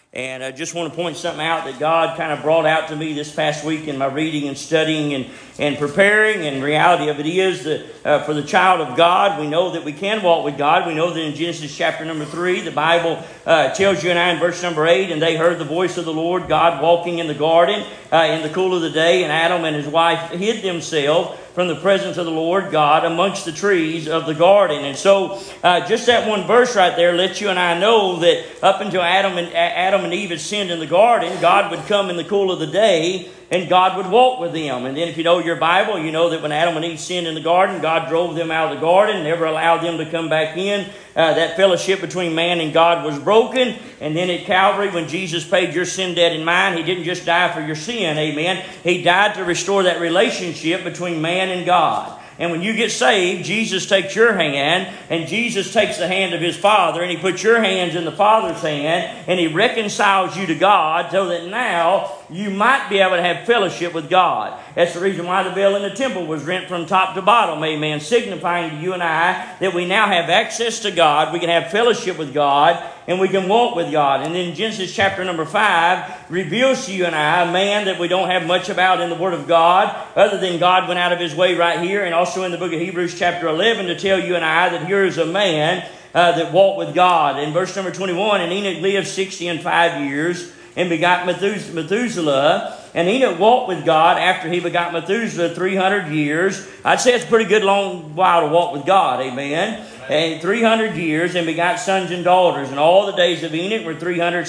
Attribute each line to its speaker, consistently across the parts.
Speaker 1: And I just want to point something out that God kind of brought out to me this past week in my reading and studying and preparing. And reality of it is that for the child of God, we know that we can walk with God. We know that in Genesis chapter number 3, the Bible tells you and I in verse number 8, and they heard the voice of the Lord God walking in the garden in the cool of the day, and Adam and his wife hid themselves from the presence of the Lord God amongst the trees of the garden. And so just that one verse right there lets you and I know that up until Adam and Eve had sinned in the garden, God would come in the cool of the day and God would walk with them. And then if you know your Bible, you know that when Adam and Eve sinned in the garden, God drove them out of the garden, never allowed them to come back in. That fellowship between man and God was broken. And then at Calvary, when Jesus paid your sin debt and mine, He didn't just die for your sin, amen. He died to restore that relationship between man and God. And when you get saved, Jesus takes your hand, and Jesus takes the hand of His Father, and He puts your hands in the Father's hand, and He reconciles you to God so that now you might be able to have fellowship with God. That's the reason why the veil in the temple was rent from top to bottom, amen, signifying to you and I that we now have access to God, we can have fellowship with God, and we can walk with God. And then Genesis chapter number 5 reveals to you and I a man that we don't have much about in the Word of God, other than God went out of His way right here, and also in the book of Hebrews chapter 11 to tell you and I that here is a man that walked with God. In verse number 21, and Enoch lived 65 years and begot Methuselah. And Enoch walked with God after he begot Methuselah 300 years. I'd say it's a pretty good long while to walk with God, amen. And 300 years, and begot sons and daughters. And all the days of Enoch were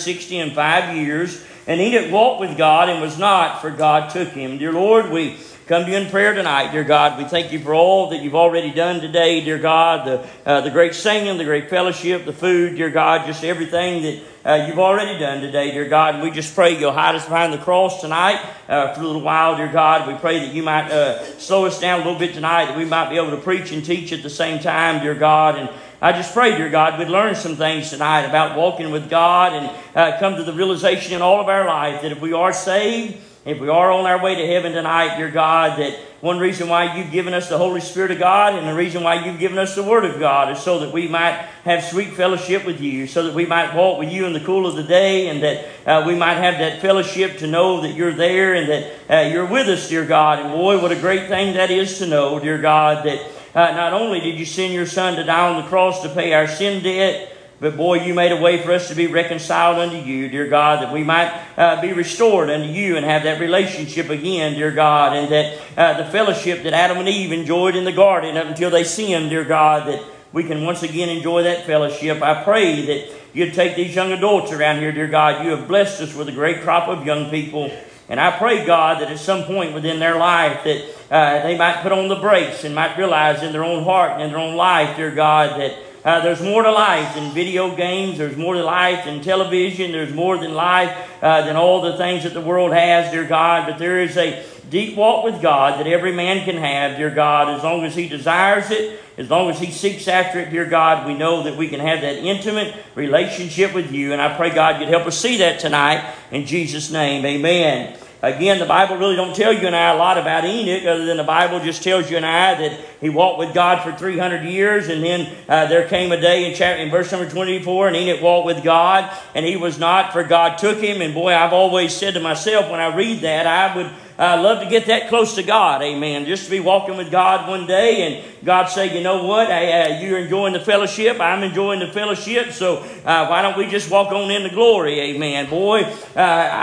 Speaker 1: 365 years. And Enoch walked with God and was not, for God took him. Dear Lord, we come to you in prayer tonight, dear God. We thank you for all that you've already done today, dear God. The great singing, the great fellowship, the food, dear God, just everything that you've already done today, dear God. And we just pray you'll hide us behind the cross tonight for a little while, dear God. We pray that you might slow us down a little bit tonight, that we might be able to preach and teach at the same time, dear God. And I just pray, dear God, we'd learn some things tonight about walking with God and come to the realization in all of our life that if we are saved, if we are on our way to heaven tonight, dear God, that one reason why you've given us the Holy Spirit of God and the reason why you've given us the Word of God is so that we might have sweet fellowship with you, so that we might walk with you in the cool of the day, and that we might have that fellowship to know that you're there and that you're with us, dear God. And boy, what a great thing that is to know, dear God, that not only did you send your Son to die on the cross to pay our sin debt, but boy, you made a way for us to be reconciled unto you, dear God, that we might be restored unto you and have that relationship again, dear God, and that the fellowship that Adam and Eve enjoyed in the garden up until they sinned, dear God, that we can once again enjoy that fellowship. I pray that you'd take these young adults around here, dear God. You have blessed us with a great crop of young people. And I pray, God, that at some point within their life that they might put on the brakes and might realize in their own heart and in their own life, dear God, that there's more to life than video games. There's more to life than television. There's more than life than all the things that the world has, dear God. But there is a deep walk with God that every man can have, dear God, as long as he desires it, as long as he seeks after it, dear God. We know that we can have that intimate relationship with you. And I pray, God, you'd help us see that tonight. In Jesus' name, amen. Again, the Bible really don't tell you and I a lot about Enoch, other than the Bible just tells you and I that he walked with God for 300 years, and then there came a day in verse number 24, and Enoch walked with God, and he was not, for God took him. And boy, I've always said to myself when I read that, I would love to get that close to God, amen. Just to be walking with God one day, and God say, you know what, you're enjoying the fellowship, I'm enjoying the fellowship, so why don't we just walk on into glory, amen. Boy, when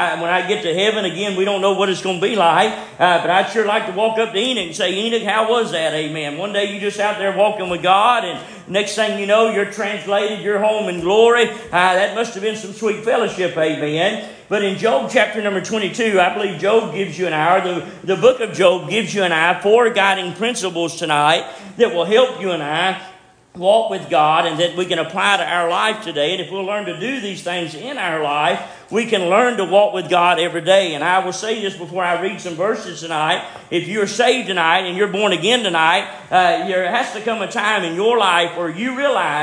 Speaker 1: I get to heaven, again, we don't know what it's going to be like, but I'd sure like to walk up to Enoch and say, Enoch, how was that, amen. One day you just out there walking with God, and next thing you know, you're translated, you're home in glory. That must have been some sweet fellowship, amen. But in Job chapter number 22, I believe Job gives you and I, or the book of Job gives you and I 4 guiding principles tonight that will help you and I walk with God and that we can apply to our life today. And if we'll learn to do these things in our life, we can learn to walk with God every day. And I will say this before I read some verses tonight. If you're saved tonight and you're born again tonight, there has to come a time in your life where you realize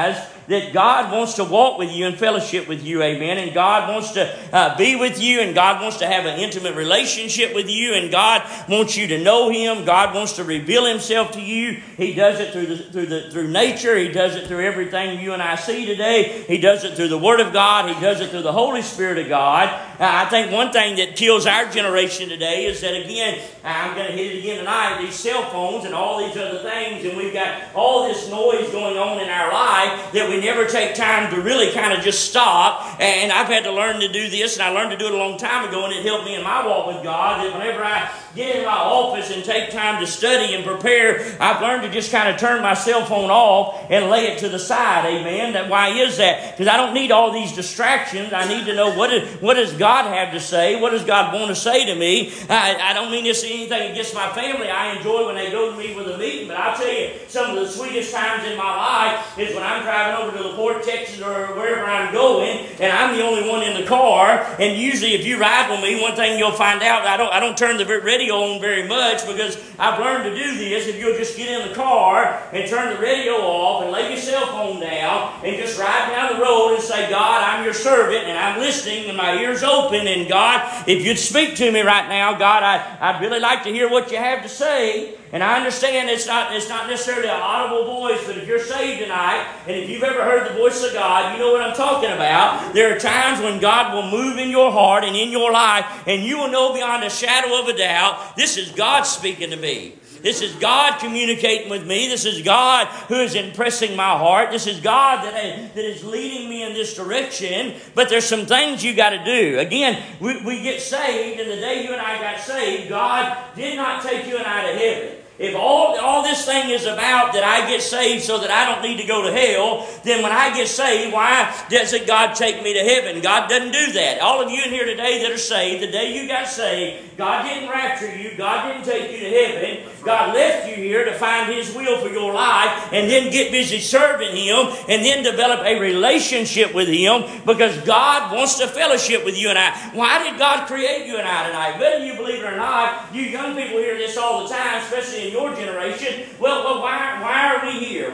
Speaker 1: that God wants to walk with you and fellowship with you, amen. And God wants to be with you, and God wants to have an intimate relationship with you, and God wants you to know Him. God wants to reveal Himself to you. He does it through nature. He does it through everything you and I see today. He does it through the Word of God. He does it through the Holy Spirit of God. I think one thing that kills our generation today is that, again, I'm going to hit it again tonight, these cell phones and all these other things, and we've got all this noise going on in our life that we never take time to really kind of just stop. And I've had to learn to do this, and I learned to do it a long time ago, and it helped me in my walk with God, that whenever I get in my office and take time to study and prepare, I've learned to just kind of turn my cell phone off and lay it to the side, amen. Why is that? Because I don't need all these distractions. I need to know what does God have to say? What does God want to say to me? I don't mean this anything against my family. I enjoy when they go to me with a meeting, but I'll tell you, some of the sweetest times in my life is when I'm driving over to LaPorte, Texas, or wherever I'm going, and I'm the only one in the car. And usually, if you ride with me, one thing you'll find out, I don't turn the radio on very much, because I've learned to do this. If you'll just get in the car and turn the radio off and lay your cell phone down and just ride down the road and say, God, I'm your servant, and I'm listening, and my ears open, and God, if you'd speak to me right now, God, I'd really like to hear what you have to say. And I understand it's not necessarily an audible voice, but if you're saved tonight, and if you've ever heard the voice of God, you know what I'm talking about. There are times when God will move in your heart and in your life, and you will know beyond a shadow of a doubt, this is God speaking to me. This is God communicating with me. This is God who is impressing my heart. This is God that is leading me in this direction. But there's some things you got to do. Again, we get saved, and the day you and I got saved, God did not take you and I to heaven. If all this thing is about that I get saved so that I don't need to go to hell, then when I get saved, why doesn't God take me to heaven? God doesn't do that. All of you in here today that are saved, the day you got saved, God didn't rapture you. God didn't take you to heaven. God left you here to find His will for your life, and then get busy serving Him, and then develop a relationship with Him, because God wants to fellowship with you and I. Why did God create you and I tonight? Whether you believe it or not, you young people hear this all the time, especially in your generation. Well, why are we here?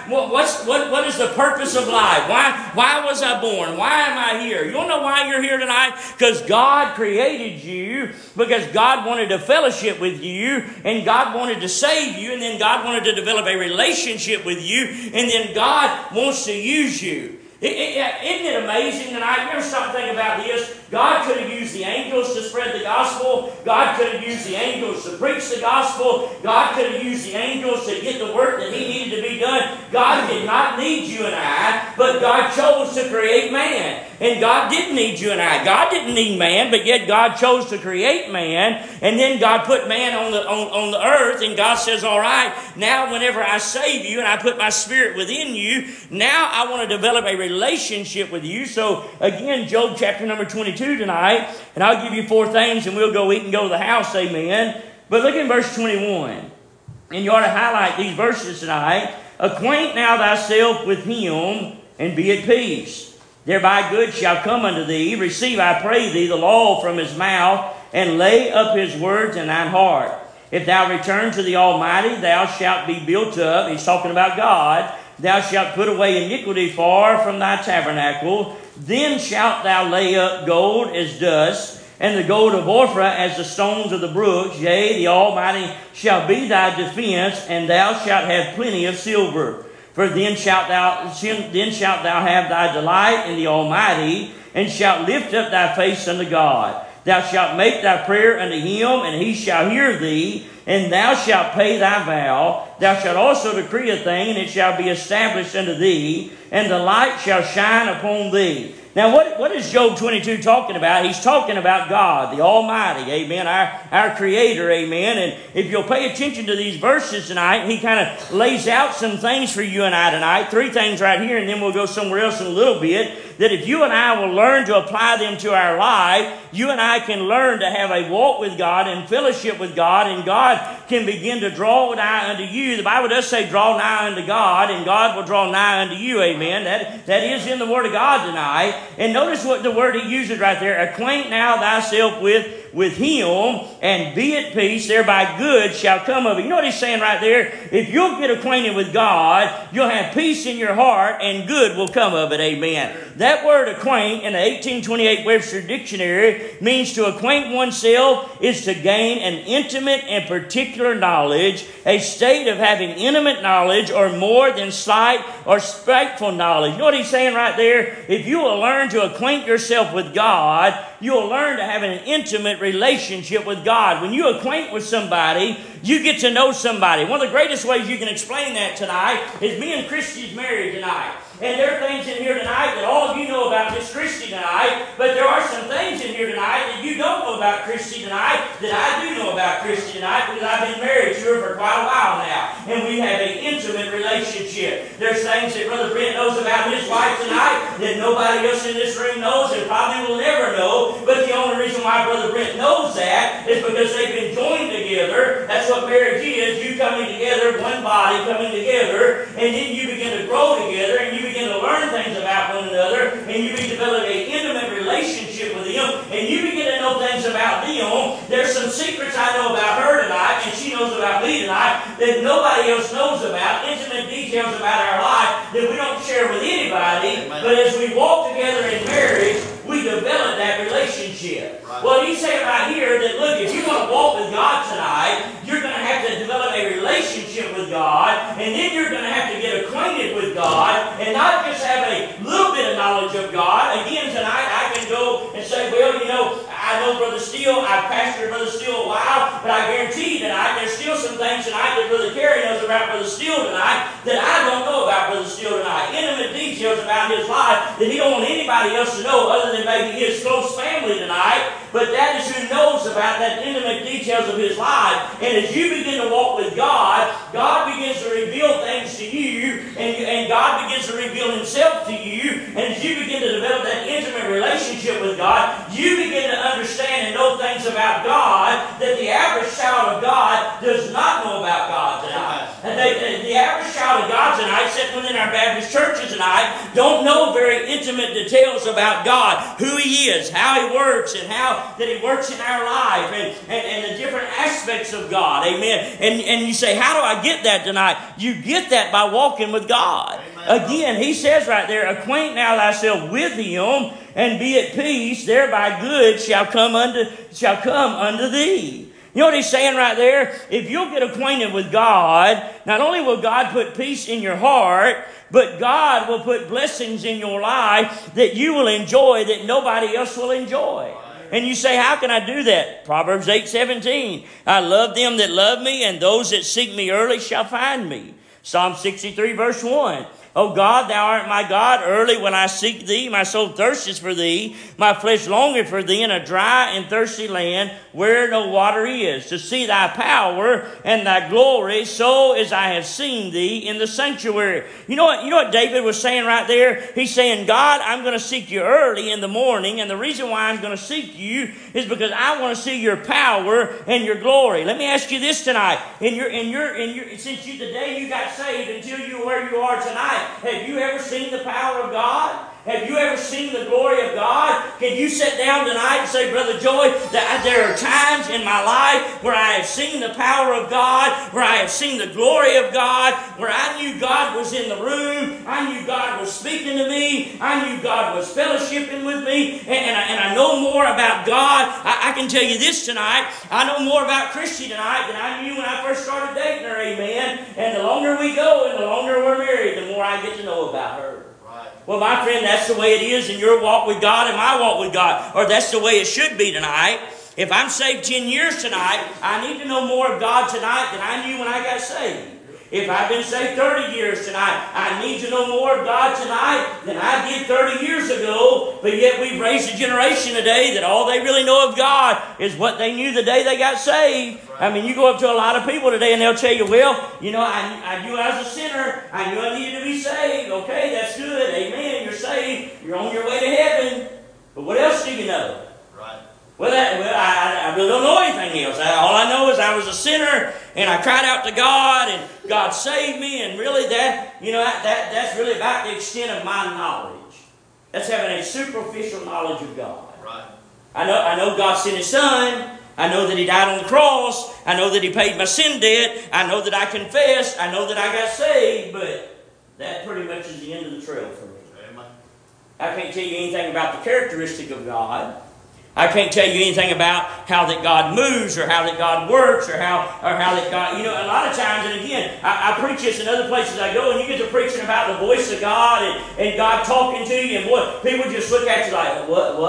Speaker 1: What is the purpose of life? Why was I born? Why am I here? You don't know why you're here tonight? Because God created you, because God wanted to fellowship with you, and God wanted to save you, and then God wanted to develop a relationship with you, and then God wants to use you. Isn't it amazing tonight? You ever stop thinking about this? God could have used the angels to spread the gospel. God could have used the angels to preach the gospel. God could have used the angels to get the work that He needed to be done. God did not need you and I, but God chose to create man. And God didn't need you and I. God didn't need man, but yet God chose to create man. And then God put man on the earth, and God says, all right, now whenever I save you and I put my Spirit within you, now I want to develop a relationship with you. So again, Job chapter number 22 tonight, and I'll give you 4 things, and we'll go eat and go to the house, amen. But look in verse 21, and you ought to highlight these verses tonight. Acquaint now thyself with Him, and be at peace. Thereby good shall come unto thee. Receive, I pray thee, the law from His mouth, and lay up His words in thine heart. If thou return to the Almighty, thou shalt be built up. He's talking about God. Thou shalt put away iniquity far from thy tabernacle. Then shalt thou lay up gold as dust, and the gold of Ophrah as the stones of the brooks. Yea, the Almighty shall be thy defense, and thou shalt have plenty of silver. For then shalt thou have thy delight in the Almighty, and shalt lift up thy face unto God. Thou shalt make thy prayer unto Him, and He shall hear thee, and thou shalt pay thy vow. Thou shalt also decree a thing, and it shall be established unto thee, and the light shall shine upon thee. Now, what is Job 22 talking about? He's talking about God, the Almighty, amen, our Creator, amen. And if you'll pay attention to these verses tonight, he kind of lays out some things for you and I tonight. 3 things right here, and then we'll go somewhere else in a little bit. that if you and I will learn to apply them to our life, you and I can learn to have a walk with God and fellowship with God, and God can begin to draw nigh unto you. The Bible does say, draw nigh unto God, and God will draw nigh unto you. Amen. That is in the Word of God tonight. And notice what the word he uses right there. Acquaint now thyself with him, and be at peace, thereby good shall come of it. You know what he's saying right there? If you'll get acquainted with God, you'll have peace in your heart, and good will come of it. Amen. That word acquaint in the 1828 Webster Dictionary means to acquaint oneself is to gain an intimate and particular knowledge, a state of having intimate knowledge or more than slight or spiteful knowledge. You know what he's saying right there? If you will learn to acquaint yourself with God, you'll learn to have an intimate relationship with God. When you acquaint with somebody, you get to know somebody. One of the greatest ways you can explain that tonight is me and Christy's married tonight. And there are things in here tonight that all of you know about Miss Christy tonight, but there are some things in here tonight that you don't know about Christy tonight that I do know about Christy tonight, because I've been married to her for quite a while now. And we have an intimate relationship. There's things that Brother Brent knows about his wife tonight that nobody else in this room knows and probably will never know. But the only reason why Brother Brent knows that is because they've been joined together. That's what marriage is. You coming together, one body coming together, and then you begin to grow together, and you begin to learn things about one another, and you begin to develop an intimate relationship with them, and you begin to know things about them. There's some secrets I know about her tonight, and she knows about me tonight, that nobody else knows about, intimate details about our life that we don't share with anybody. Amen. But as we walk together in marriage, we develop that relationship. Right. Well, he's saying right here that, look, if you want to walk with God tonight, you're going to have to develop a relationship with God, and then you're going to have to get acquainted with God, and not just have a little bit of knowledge of God. Again, tonight I can go and say, well, you know, I know Brother Steele, I've pastored Brother Steele a while, but I guarantee you tonight there's still some things tonight that Brother Carey knows about Brother Steele tonight that I don't know about Brother Steele tonight. Intimate details about his life that he don't want anybody else to know other than maybe his close family tonight. But that is who knows about that intimate details of his life. And as you begin to walk with God, God begins to reveal things to you, and God begins to reveal himself to you. And as you begin to develop that intimate relationship with God, you begin to understand and know things about God that the average child of God does not know about God tonight. And the average child of God tonight, sitting within our Baptist churches tonight, don't know very intimate details about God, who he is, how he works, and how that he works in our life, and the different aspects of God. Amen. And you say, how do I get that tonight? You get that by walking with God. Amen. Again, he says right there, acquaint now thyself with him, and be at peace, thereby good shall come unto thee. You know what he's saying right there? If you'll get acquainted with God, not only will God put peace in your heart, but God will put blessings in your life that you will enjoy that nobody else will enjoy. And you say, how can I do that? Proverbs 8:17. I love them that love me, and those that seek me early shall find me. Psalm 63 verse 1. O God, thou art my God. Early when I seek thee, my soul thirsteth for thee. My flesh longeth for thee in a dry and thirsty land where no water is, to see thy power and thy glory, so as I have seen thee in the sanctuary. You know what David was saying right there? He's saying, God, I'm going to seek you early in the morning, and the reason why I'm going to seek you is because I want to see your power and your glory. Let me ask you this tonight. Since the day you got saved until you where you are tonight, have you ever seen the power of God? Have you ever seen the glory of God? Can you sit down tonight and say, Brother Joy, that there are times in my life where I have seen the power of God, where I have seen the glory of God, where I knew God was in the room, I knew God was speaking to me, I knew God was fellowshipping with me, and I know more about God. I can tell you this tonight, I know more about Christy tonight than I knew when I first started dating her, amen. And the longer we go and the longer we're married, the more I get to know about her. Well, my friend, that's the way it is in your walk with God and my walk with God. Or that's the way it should be tonight. If I'm saved 10 years tonight, I need to know more of God tonight than I knew when I got saved. If I've been saved 30 years tonight, I need to know more of God tonight than I did 30 years ago. But yet we've raised a generation today that all they really know of God is what they knew the day they got saved. I mean, you go up to a lot of people today and they'll tell you, well, you know, I knew I was a sinner. I knew I needed to be saved. Okay, that's good. Amen. You're saved. You're on your way to heaven. But what else do you know?
Speaker 2: Right.
Speaker 1: Well, I really don't know anything else. All I know is I was a sinner, and I cried out to God, and God saved me, and really that's really about the extent of my knowledge. That's having a superficial knowledge of God.
Speaker 2: Right.
Speaker 1: I know God sent His Son. I know that He died on the cross. I know that He paid my sin debt. I know that I confessed. I know that I got saved, but that pretty much is the end of the trail for me.
Speaker 2: Amen.
Speaker 1: I can't tell you anything about the characteristic of God. I can't tell you anything about how that God moves or how that God works or how that God, a lot of times, and again, I preach this in other places I go, and you get to preaching about the voice of God and God talking to you, and boy, people just look at you like, what?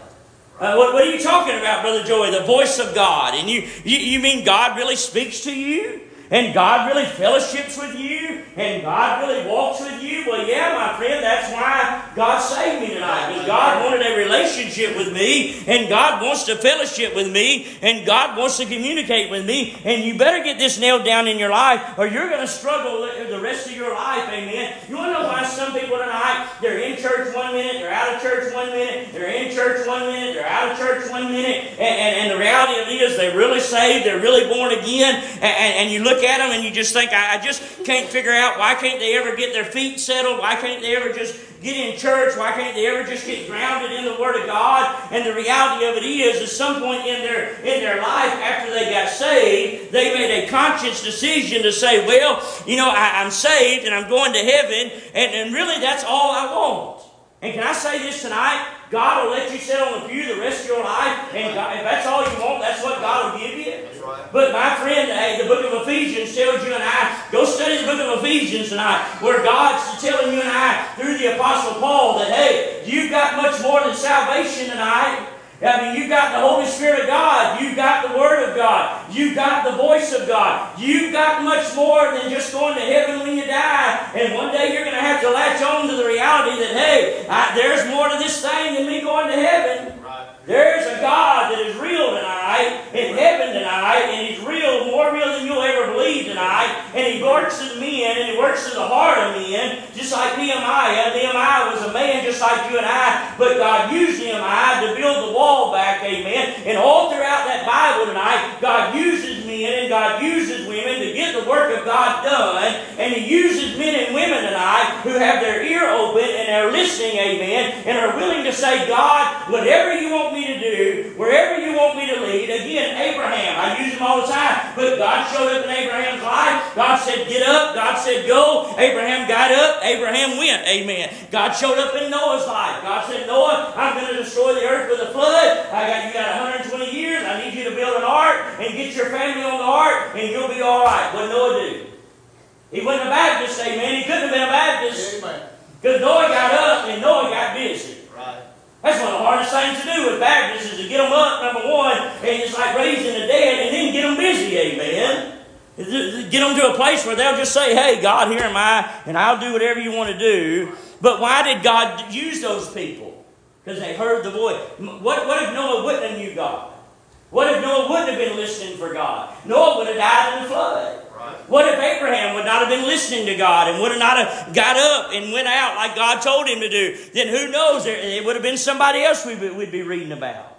Speaker 1: What are you talking about, Brother Joey? The voice of God. And you mean God really speaks to you? And God really fellowships with you? And God really walks with you? Well, yeah, my friend, that's why God saved me tonight. Because God wanted a relationship with me, and God wants to fellowship with me, and God wants to communicate with me. And you better get this nailed down in your life, or you're going to struggle the rest of your life, amen. You want to know why some people tonight, they're in church 1 minute, they're out of church 1 minute, they're in church 1 minute, they're out of church 1 minute, and the reality of it is they're really saved, they're really born again, and you look at them and you just think, I just can't figure out, why can't they ever get their feet settled? Why can't they ever just get in church? Why can't they ever just get grounded in the Word of God? And the reality of it is, at some point in their life after they got saved, they made a conscious decision to say, well, I'm saved and I'm going to heaven, and really that's all I want. And can I say this tonight? God will let you sit on the pew the rest of your life, and God, if that's all you want, that's what God will give you.
Speaker 2: That's right.
Speaker 1: But my friend, the book of Ephesians tells you and I, go study the book of Ephesians tonight, where God's telling you and I, through the Apostle Paul, that, hey, you've got much more than salvation tonight. I mean, you've got the Holy Spirit of God. You've got the Word of God. You've got the voice of God. You've got much more than just going to heaven when you die. And one day you're going to have to latch on to the reality that, hey, there's more to this thing than me going to heaven.
Speaker 2: Right.
Speaker 1: There's a God that is real tonight, in heaven tonight, and He's real, more real than you'll ever believe tonight. And He works in men, and He works in the heart of men, just like Nehemiah. Nehemiah was a man just like you and I, but God used Nehemiah to build the wall back, amen. And all throughout that Bible tonight, God uses men and God uses women to get the work of God done. And He uses men and women tonight who have their ear open and they're listening, amen, and are willing to say, God, whatever you want me to do, wherever you want me to lead. Again, Abraham, I use him all the time, but God showed up in Abraham's life. God said, get up. God said, go. Abraham got up. Abraham went, amen. God showed up in Noah's life. God said, Noah, I'm going to destroy the earth with a flood. You got 120 years. I need you to build an ark and get your family on the ark, and you'll be all right. What did Noah do? He wasn't a Baptist, amen. He couldn't have been a Baptist. Because Noah got up and Noah got busy.
Speaker 2: Right.
Speaker 1: That's one of the hardest things to do with Baptists is to get them up, number one, and it's like raising the dead, and then get them busy, amen. Get them to a place where they'll just say, hey, God, here am I, and I'll do whatever you want to do. But why did God use those people? Because they heard the voice. What if Noah wouldn't have knew God? What if Noah wouldn't have been listening for God? Noah would have died in the flood.
Speaker 2: Right.
Speaker 1: What if Abraham would not have been listening to God and would not have got up and went out like God told him to do? Then who knows? It would have been somebody else we'd be reading about.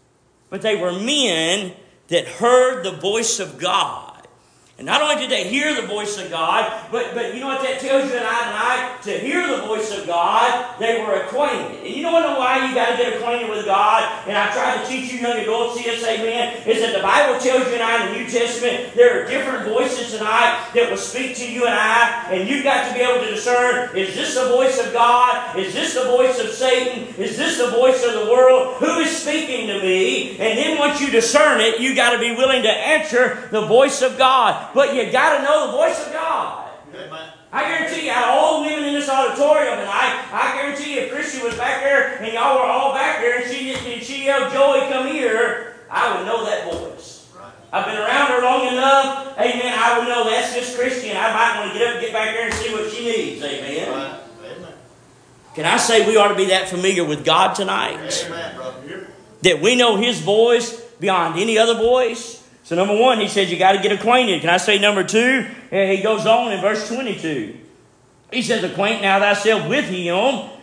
Speaker 1: But they were men that heard the voice of God. And not only did they hear the voice of God, but you know what that tells you and I tonight? To hear the voice of God, they were acquainted. And you know why you got to get acquainted with God? And I try to teach you young adults this, amen, is that the Bible tells you and I in the New Testament, there are different voices tonight that will speak to you and I, and you've got to be able to discern, is this the voice of God? Is this the voice of Satan? Is this the voice of the world? Who is speaking to me? And then once you discern it, you got to be willing to answer the voice of God. But you got to know the voice of God.
Speaker 2: Amen.
Speaker 1: I guarantee you, out of all the women in this auditorium tonight, I guarantee you, if Christy was back there and y'all were all back there and she yelled, Joey, come here, I would know that voice.
Speaker 2: Right.
Speaker 1: I've been around her long enough, amen, I would know that's just Christy, and I might want to get up and get back there and see what she needs, amen.
Speaker 2: Right. Amen.
Speaker 1: Can I say we ought to be that familiar with God tonight?
Speaker 2: Amen, brother.
Speaker 1: That we know His voice beyond any other voice? So number one, he says you got to get acquainted. Can I say number two? He goes on in verse 22. He says, acquaint now thyself with Him,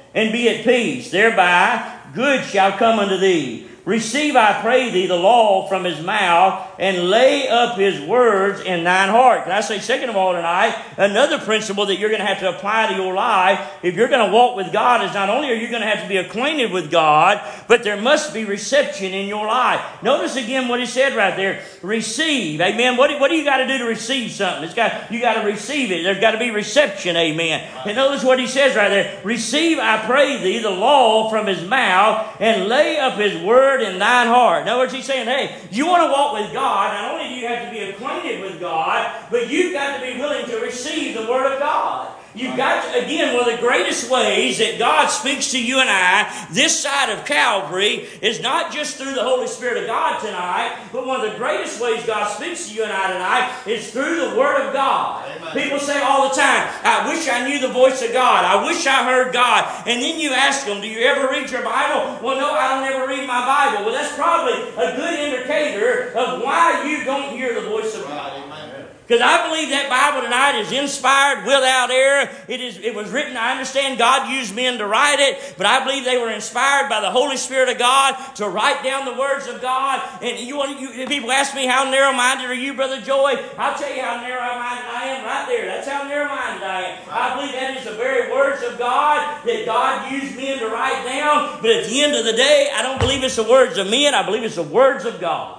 Speaker 1: and be at peace. Thereby good shall come unto thee. Receive, I pray thee, the law from his mouth, and lay up his words in thine heart. Can I say, second of all tonight, another principle that you're going to have to apply to your life if you're going to walk with God is not only are you going to have to be acquainted with God, but there must be reception in your life. Notice again what he said right there. Receive. Amen. What do you got to do to receive something? You got to receive it. There's got to be reception. Amen. And notice what he says right there. Receive, I pray thee, the law from his mouth, and lay up his word in thine heart. In other words, he's saying, hey, you want to walk with God, not only do you have to be acquainted with God, but you've got to be willing to receive the Word of God. You've got to, again, one of the greatest ways that God speaks to you and I this side of Calvary is not just through the Holy Spirit of God tonight, but one of the greatest ways God speaks to you and I tonight is through the Word of God. Amen. People say all the time, I wish I knew the voice of God. I wish I heard God. And then you ask them, do you ever read your Bible? Well, no, I don't ever read my Bible. Well, that's probably a good indicator of why you don't hear the voice of God. Because I believe that Bible tonight is inspired without error. It was written, I understand God used men to write it, but I believe they were inspired by the Holy Spirit of God to write down the words of God. And people ask me, how narrow-minded are you, Brother Joy? I'll tell you how narrow-minded I am right there. That's how narrow-minded I am. I believe that is the very words of God that God used men to write down. But at the end of the day, I don't believe it's the words of men. I believe it's the words of God.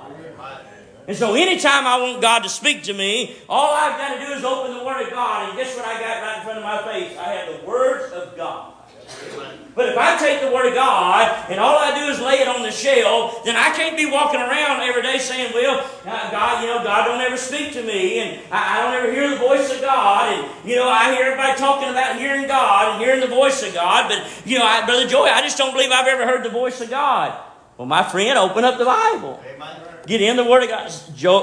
Speaker 1: And so anytime I want God to speak to me, all I've got to do is open the Word of God. And guess what I got right in front of my face? I have the words of God. But if I take the Word of God and all I do is lay it on the shelf, then I can't be walking around every day saying, well, God, God don't ever speak to me, and I don't ever hear the voice of God, and, I hear everybody talking about hearing God and hearing the voice of God, but, Brother Joey, I just don't believe I've ever heard the voice of God. Well, my friend, open up the Bible. Amen. Get in the Word of God.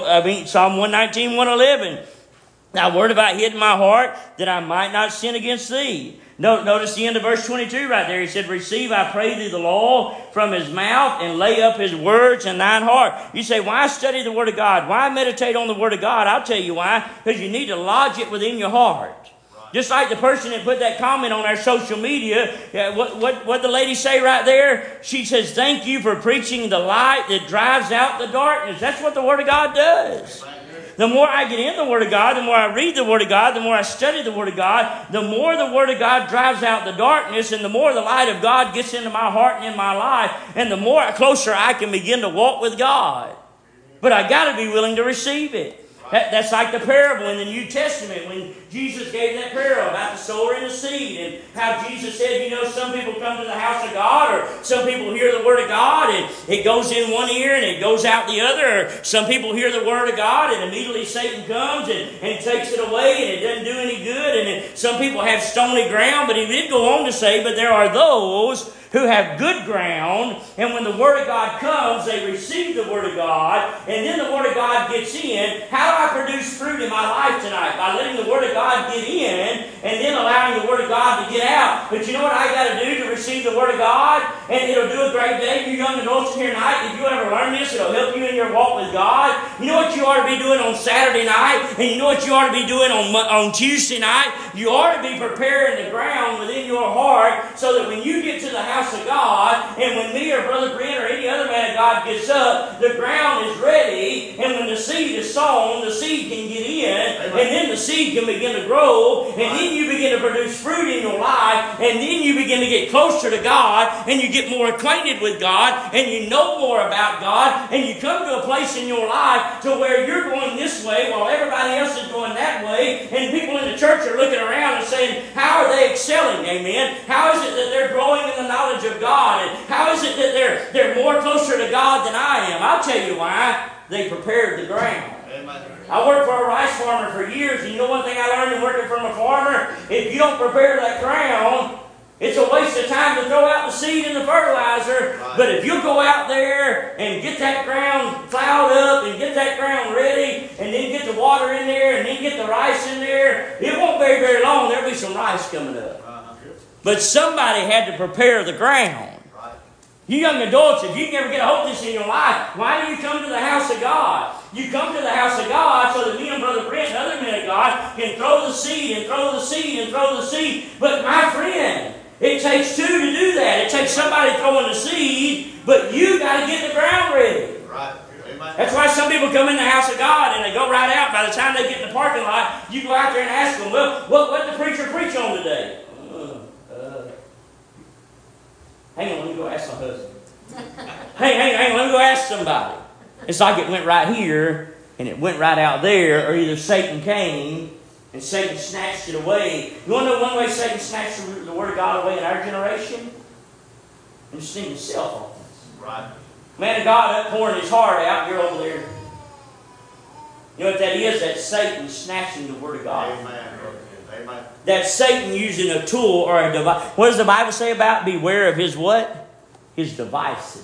Speaker 1: Psalm 119, 111. Thy word have I hid in my heart, that I might not sin against thee. Notice the end of verse 22 right there. He said, receive, I pray thee, the law from his mouth, and lay up his words in thine heart. You say, why study the Word of God? Why meditate on the Word of God? I'll tell you why. Because you need to lodge it within your heart. Just like the person that put that comment on our social media, what the lady say right there? She says, thank you for preaching the light that drives out the darkness. That's what the Word of God does. The more I get in the Word of God, the more I read the Word of God, the more I study the Word of God, the more the Word of God drives out the darkness, and the more the light of God gets into my heart and in my life, and the more closer I can begin to walk with God. But I got to be willing to receive it. That's like the parable in the New Testament when Jesus gave that parable about the sower and the seed, and how Jesus said, some people come to the house of God, or some people hear the Word of God and it goes in one ear and it goes out the other, or some people hear the Word of God and immediately Satan comes and takes it away and it doesn't do any good. And then some people have stony ground, but he did go on to say, but there are those who have good ground, and when the Word of God comes, they receive the Word of God, and then the Word of God gets in. How do I produce fruit in my life tonight? By letting the Word of God get in, and then allowing the Word of God to get out. But you know what I got to do to receive the Word of God? And it'll do a great day. You young adults here tonight, if you ever learn this, it'll help you in your walk with God. You know what you ought to be doing on Saturday night, and you know what you ought to be doing on Tuesday night? You ought to be preparing the ground within your heart so that when you get to the house of God, and when me or Brother Brent or any other man of God gets up, the ground is ready, and when the seed is sown, the seed can get in, and then the seed can begin to grow, and then you begin to produce fruit in your life, and then you begin to get closer to God, and you get more acquainted with God, and you know more about God, and you come to a place in your life to where you're going this way while everybody else is going that way, and people in the church are looking around and saying, how are they excelling? Amen. How is it that they're growing in the knowledge of God? And how is it that they're more closer to God than I am? I'll tell you why. They prepared the ground. I worked for a rice farmer for years, and you know one thing I learned in working from a farmer? If you don't prepare that ground, it's a waste of time to throw out the seed and the fertilizer. Right. But if you go out there and get that ground plowed up and get that ground ready, and then get the water in there and then get the rice in there, it won't be very long. There'll be some rice coming up. But somebody had to prepare the ground. Right. You young adults, if you can ever get a hold of this in your life, why do you come to the house of God? You come to the house of God so that me and Brother Brent and other men of God can throw the seed and throw the seed and throw the seed. But my friend, It takes two to do that. It takes somebody throwing the seed, but you got to get the ground ready.
Speaker 2: Right.
Speaker 1: That's why some people come in the house of God and they go right out. By the time they get in the parking lot, you go out there and ask them, well, what did the preacher preach on today? Hang on, let me go ask my husband. Hang on, let me go ask somebody. It's like it went right here and it went right out there, or either Satan came and Satan snatched it away. You want to know one way Satan snatched the Word of God away in our generation? And just need his cell phones.
Speaker 2: Right.
Speaker 1: Man of God up pouring his heart out, you're over there. You know what that is? That's Satan snatching the Word of God.
Speaker 2: Amen. Amen.
Speaker 1: That's Satan using a tool or a device. What does the Bible say about beware of his what? His devices.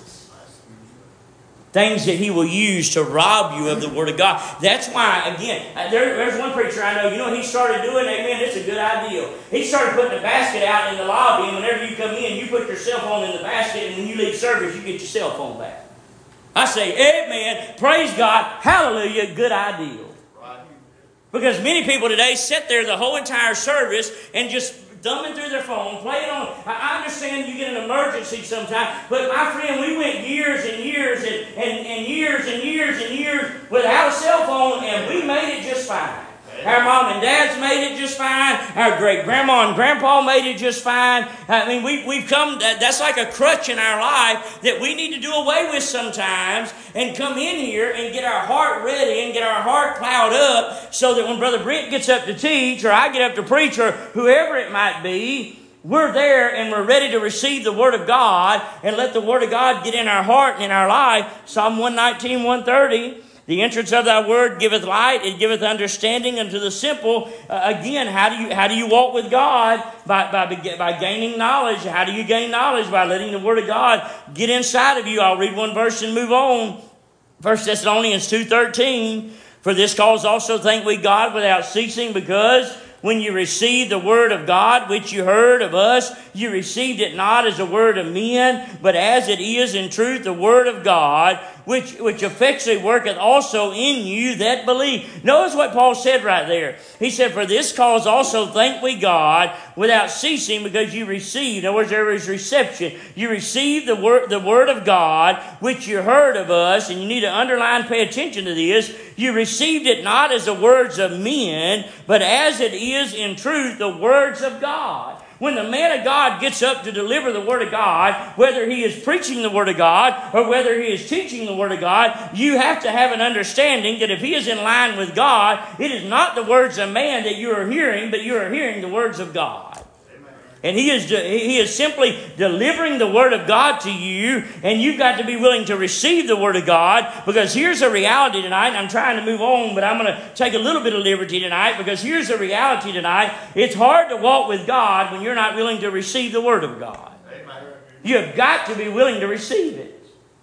Speaker 1: Things that he will use to rob you of the Word of God. That's why, again, there's one preacher I know, you know what he started doing? Amen, it's a good idea. He started putting a basket out in the lobby, and whenever you come in, you put your cell phone in the basket, and when you leave service, you get your cell phone back. I say, amen, praise God, hallelujah, good idea.
Speaker 2: Right.
Speaker 1: Because many people today sit there the whole entire service and just thumbing through their phone, playing on. I understand you get an emergency sometime, but my friend, we went years and years and years and years and years without a cell phone, and we made it just fine. Our mom and dads made it just fine. Our great-grandma and grandpa made it just fine. I mean, we've come, that's like a crutch in our life that we need to do away with sometimes and come in here and get our heart ready and get our heart plowed up so that when Brother Brent gets up to teach or I get up to preach or whoever it might be, we're there and we're ready to receive the Word of God and let the Word of God get in our heart and in our life. Psalm 119, 130. The entrance of thy word giveth light, it giveth understanding unto the simple. Again, how do you walk with God? By gaining knowledge. How do you gain knowledge? By letting the Word of God get inside of you. I'll read one verse and move on. 1 Thessalonians 2:13. For this cause also thank we God without ceasing, because when you received the word of God, which you heard of us, you received it not as a word of men, but as it is in truth the word of God, which effectually worketh also in you that believe. Notice what Paul said right there. He said, for this cause also thank we God without ceasing, because you received. In other words, there is reception. You received the word of God, which you heard of us, and you need to underline, pay attention to this. You received it not as the words of men, but as it is in truth the words of God. When the man of God gets up to deliver the Word of God, whether he is preaching the Word of God or whether he is teaching the Word of God, you have to have an understanding that if he is in line with God, it is not the words of man that you are hearing, but you are hearing the words of God. And he is simply delivering the Word of God to you, and you've got to be willing to receive the Word of God, because here's a reality tonight. I'm trying to move on, but I'm going to take a little bit of liberty tonight, because here's a reality tonight. It's hard to walk with God when you're not willing to receive the Word of God. Amen. You've got to be willing to receive it.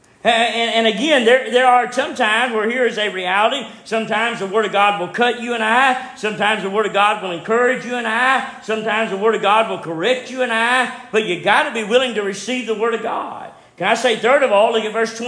Speaker 1: And again, there are some times where here is a reality. Sometimes the Word of God will cut you and I. Sometimes the Word of God will encourage you and I. Sometimes the Word of God will correct you and I. But you got to be willing to receive the Word of God. Can I say, third of all, look at verse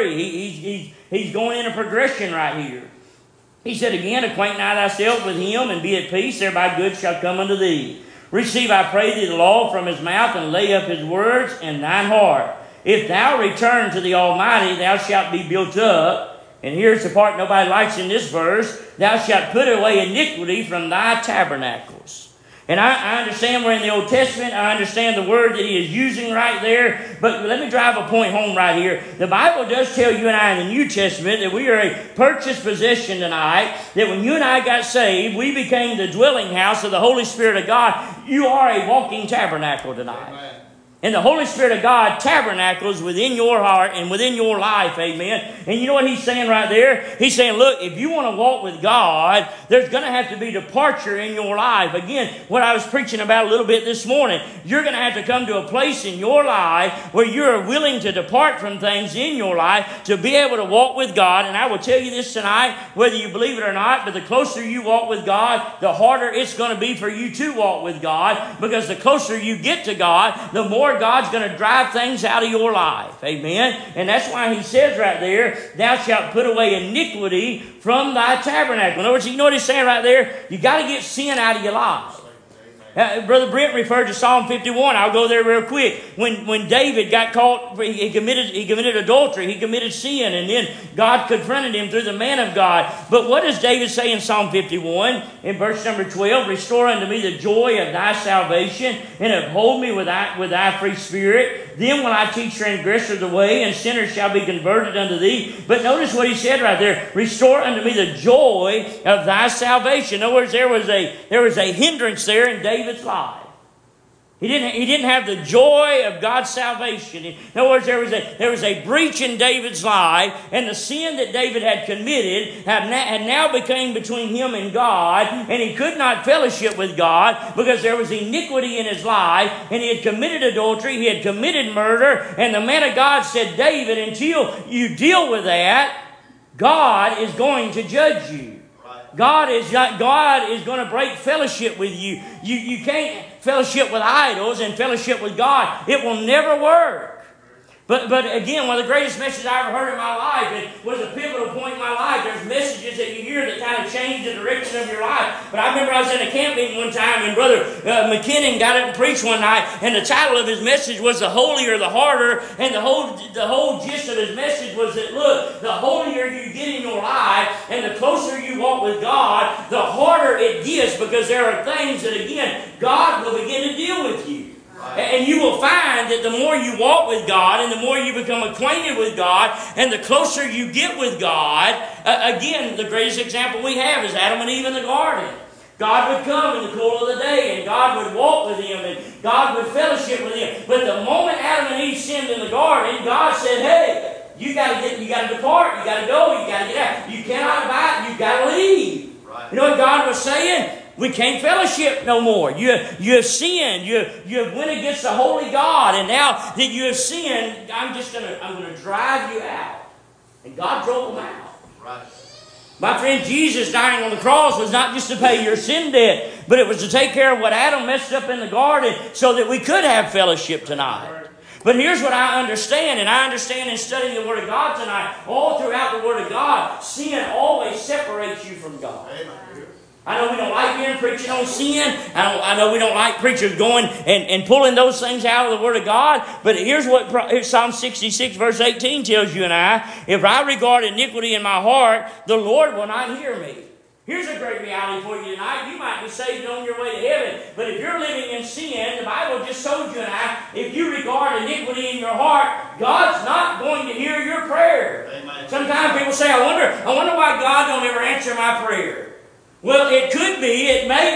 Speaker 1: 23. He's going in a progression right here. He said again, acquaint not thyself with him, and be at peace, thereby good shall come unto thee. Receive, I pray thee, the law from his mouth, and lay up his words in thine heart. If thou return to the Almighty, thou shalt be built up. And here's the part nobody likes in this verse. Thou shalt put away iniquity from thy tabernacles. And I understand we're in the Old Testament. I understand the word that he is using right there. But let me drive a point home right here. The Bible does tell you and I in the New Testament that we are a purchased possession tonight. That when you and I got saved, we became the dwelling house of the Holy Spirit of God. You are a walking tabernacle tonight. Amen. And the Holy Spirit of God tabernacles within your heart and within your life, amen. And you know what he's saying right there? He's saying, look, if you want to walk with God, there's going to have to be departure in your life. Again, what I was preaching about a little bit this morning, you're going to have to come to a place in your life where you're willing to depart from things in your life to be able to walk with God. And I will tell you this tonight, whether you believe it or not, but the closer you walk with God, the harder it's going to be for you to walk with God, because the closer you get to God, the more God's going to drive things out of your life. Amen. And that's why he says right there, thou shalt put away iniquity from thy tabernacle. In other words, you know what he's saying right there? You got to get sin out of your life. Brother Brent referred to Psalm 51. I'll go there real quick. When David got caught, he committed adultery, he committed sin, and then God confronted him through the man of God. But what does David say in Psalm 51? In verse number 12, restore unto me the joy of thy salvation, and uphold me with thy free spirit. Then will I teach transgressors the way, and sinners shall be converted unto thee. But notice what he said right there. Restore unto me the joy of thy salvation. In other words, there was a hindrance there in David's life. He didn't have the joy of God's salvation. In other words, there was a breach in David's life, and the sin that David had committed had now become between him and God, and he could not fellowship with God because there was iniquity in his life, and he had committed adultery, he had committed murder, and the man of God said, David, until you deal with that, God is going to judge you. God is going to break fellowship with you. You can't fellowship with idols and fellowship with God. It will never work. But again, one of the greatest messages I ever heard in my life, it was a pivotal point in my life. There's messages that you hear that kind of change the direction of your life. But I remember I was in a camp meeting one time, and Brother McKinnon got up and preached one night, and the title of his message was The Holier the Harder, and the whole gist of his message was that, look, the holier you get in your life, and the closer you walk with God, the harder it gets, because there are things that, again, God will begin to deal with you. And you will find that the more you walk with God and the more you become acquainted with God and the closer you get with God, again, the greatest example we have is Adam and Eve in the garden. God would come in the cool of the day, and God would walk with him, and God would fellowship with him. But the moment Adam and Eve sinned in the garden, God said, hey, you got to depart, you got to go, you got to get out. You cannot abide, you got to leave. Right. You know what God was saying? We can't fellowship no more. You have sinned. You have went against the holy God, and now that you have sinned, I'm going to drive you out. And God drove them out. Right. My friend, Jesus dying on the cross was not just to pay your sin debt, but it was to take care of what Adam messed up in the garden so that we could have fellowship tonight. But here's what I understand, and I understand in studying the Word of God tonight, all throughout the Word of God, sin always separates you from God. Amen. I know we don't like hearing preaching on sin. I know we don't like preachers going and pulling those things out of the Word of God. But here's what Psalm 66 verse 18 tells you and I. If I regard iniquity in my heart, the Lord will not hear me. Here's a great reality for you tonight. You might be saved on your way to heaven, but if you're living in sin, the Bible just told you and I, if you regard iniquity in your heart, God's not going to hear your prayer. Amen. Sometimes people say, I wonder why God don't ever answer my prayer. Well, it could be,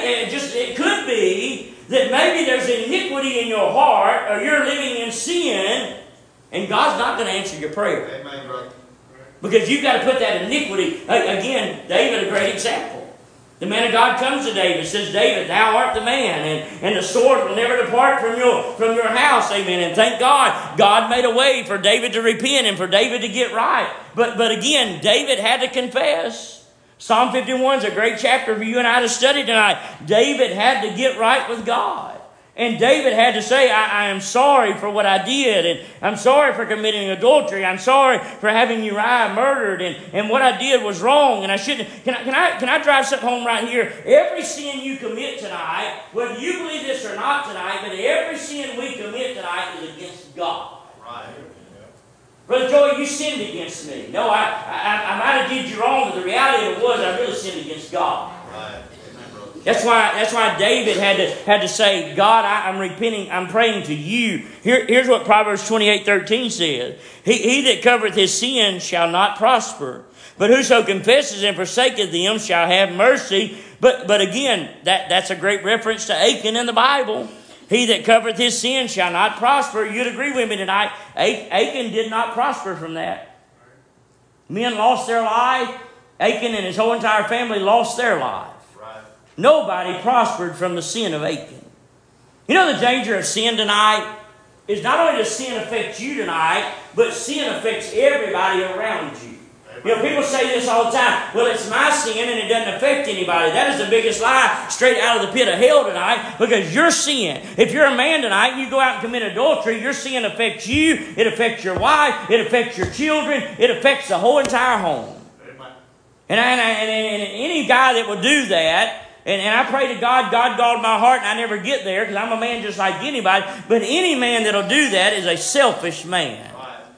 Speaker 1: it could be that maybe there's iniquity in your heart, or you're living in sin, and God's not going to answer your prayer. Amen, brother. Because you've got to put that iniquity. Again, David, a great example. The man of God comes to David, says, David, thou art the man, and the sword will never depart from your house. Amen. And thank God, God made a way for David to repent and for David to get right. But again, David had to confess. Psalm 51 is a great chapter for you and I to study tonight. David had to get right with God. And David had to say, I am sorry for what I did, and I'm sorry for committing adultery. I'm sorry for having Uriah murdered, and what I did was wrong, and I shouldn't. Can I drive something home right here? Every sin you commit tonight, whether you believe this or not tonight, but every sin we commit tonight is against God. Right. Brother Joey, you sinned against me. No, I might have did you wrong, but the reality of it was I really sinned against God. Right. That's why David had to say, God, I'm repenting, I'm praying to you. Here's what Proverbs 28:13 says. He that covereth his sin shall not prosper, but whoso confesses and forsaketh them shall have mercy. But again, that's a great reference to Achan in the Bible. He that covereth his sin shall not prosper. You'd agree with me tonight. Achan did not prosper from that. Men lost their life. Achan and his whole entire family lost their life. Nobody prospered from the sin of Achan. You know the danger of sin tonight is not only does sin affect you tonight, but sin affects everybody around you. You know, people say this all the time. Well, it's my sin and it doesn't affect anybody. That is the biggest lie straight out of the pit of hell tonight, because your sin, if you're a man tonight and you go out and commit adultery, your sin affects you, it affects your wife, it affects your children, it affects the whole entire home. And any guy that will do that, And I pray to God, God guard my heart, and I never get there because I'm a man just like anybody. But any man that'll do that is a selfish man.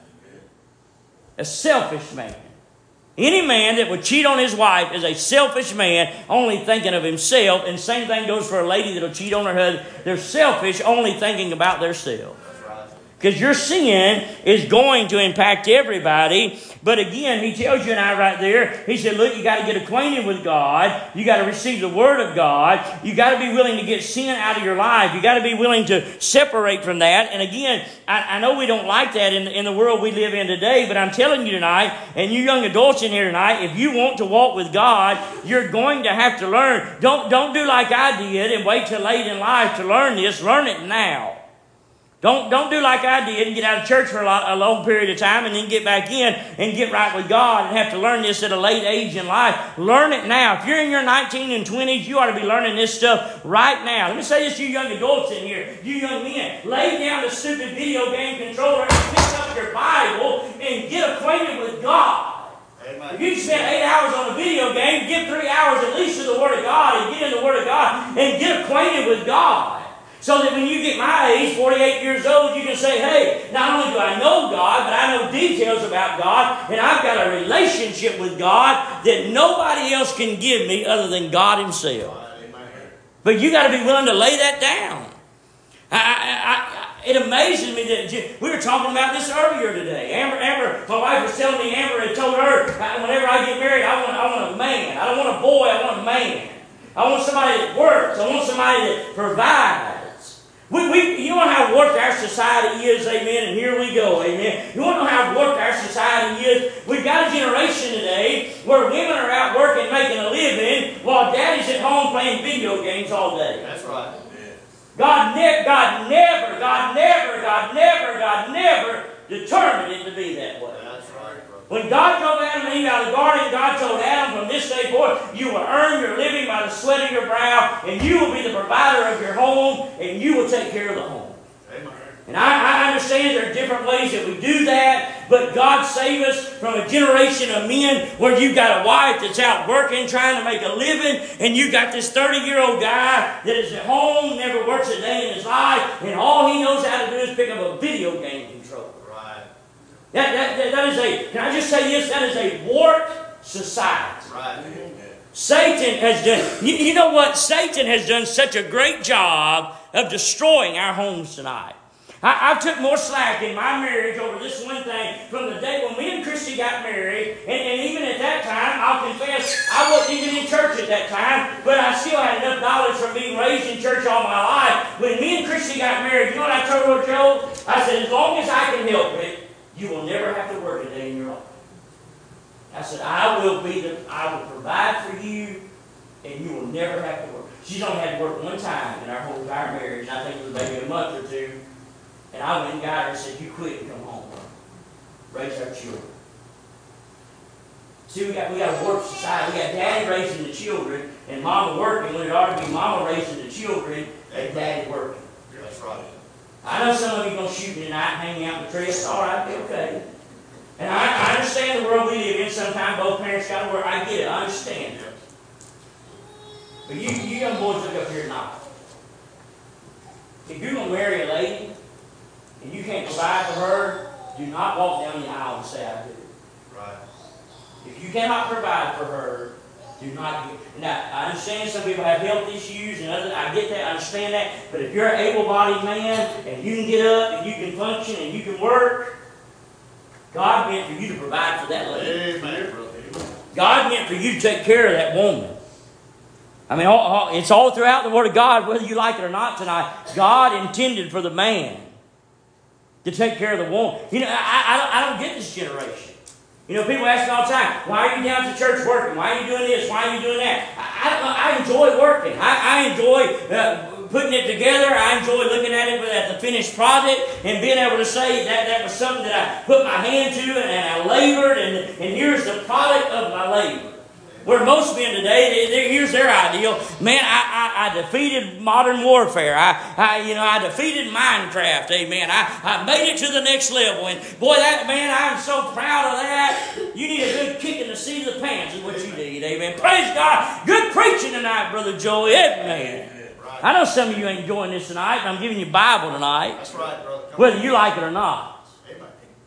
Speaker 1: A selfish man. Any man that would cheat on his wife is a selfish man, only thinking of himself. And same thing goes for a lady that'll cheat on her husband. They're selfish, only thinking about themselves. Because your sin is going to impact everybody. But again, he tells you and I right there, he said, look, you got to get acquainted with God. You got to receive the Word of God. You got to be willing to get sin out of your life. You got to be willing to separate from that. And again, I know we don't like that in the world we live in today, but I'm telling you tonight, and you young adults in here tonight, if you want to walk with God, you're going to have to learn. Don't do like I did and wait till late in life to learn this. Learn it now. Don't do like I did and get out of church for a long period of time and then get back in and get right with God and have to learn this at a late age in life. Learn it now. If you're in your 19 and 20s, you ought to be learning this stuff right now. Let me say this to you young adults in here, you young men. Lay down the stupid video game controller and pick up your Bible and get acquainted with God. Amen. If you spend 8 hours on a video game, give 3 hours at least to the Word of God and get in the Word of God and get acquainted with God. So that when you get my age, 48 years old, you can say, hey, not only do I know God, but I know details about God, and I've got a relationship with God that nobody else can give me other than God Himself. But you got to be willing to lay that down. It amazes me that we were talking about this earlier today. Amber, my wife was telling me Amber had told her, whenever I get married, I want a man. I don't want a boy, I want a man. I want somebody that works. I want somebody that provides. You know how warped our society is, amen, and here we go, amen. You want to know how warped our society is? We've got a generation today where women are out working, making a living, while daddy's at home playing video games all day.
Speaker 2: That's right.
Speaker 1: God never determined it to be that way.
Speaker 2: That's right.
Speaker 1: When God told Adam and Eve out of the garden, God told Adam, from this day forward, you will earn your living by the sweat of your brow, and you will be the provider of your home, and you will take care of the home.
Speaker 2: Amen.
Speaker 1: And I understand there are different ways that we do that, but God save us from a generation of men where you've got a wife that's out working, trying to make a living, and you've got this 30-year-old guy that is at home, never works a day in his life, and all he knows how to do is pick up a video game controller. That is a, can I just say this? That is a warped society.
Speaker 2: Right.
Speaker 1: Satan has done, you know what? Satan has done such a great job of destroying our homes tonight. I took more slack in my marriage over this one thing from the day when me and Christy got married, and even at that time, I'll confess, I wasn't even in church at that time, but I still had enough knowledge from being raised in church all my life. When me and Christy got married, you know what I told her, Joe? I said, as long as I can help it, you will never have to work a day in your life. I said, I will provide for you, and you will never have to work. She's only had to work one time in our whole entire marriage, and I think it was maybe a month or two. And I went and got her and said, you quit and come home. Raise our children. See, we got a warped society. We got daddy raising the children, and mama working when it ought to be mama raising the children and daddy working.
Speaker 2: That's right.
Speaker 1: I know some of you are going to shoot me tonight and hang out in the tree. It's all right, okay. And I understand the world we live in. Sometimes both parents got to work. I get it. I understand it. But you young boys look up here tonight. If you're going to marry a lady and you can't provide for her, do not walk down the aisle and say, I do.
Speaker 2: Right.
Speaker 1: If you cannot provide for her, do not get. Now, I understand some people have health issues and others. I get that. I understand that. But if you're an able-bodied man and you can get up and you can function and you can work, God meant for you to provide for that lady.
Speaker 2: Amen.
Speaker 1: God meant for you to take care of that woman. I mean, it's all throughout the Word of God, whether you like it or not tonight. God intended for the man to take care of the woman. You know, I don't get this generation. You know, people ask me all the time, why are you down at the church working? Why are you doing this? Why are you doing that? I enjoy working. I enjoy putting it together. I enjoy looking at it at the finished product and being able to say that was something that I put my hand to and I labored, and here's the product of my labor. Where most men today, here's their ideal. Man, I defeated modern warfare. I defeated Minecraft. Amen. I made it to the next level. And boy, I'm so proud of that. You need a good kick in the seat of the pants is what you need. Amen. Praise God. Good Good preaching tonight, Brother Joey. Amen.
Speaker 2: Right.
Speaker 1: I know some of you ain't enjoying this tonight, and I'm giving you Bible tonight.
Speaker 2: That's right, brother.
Speaker 1: Whether you like it or not.
Speaker 2: Amen.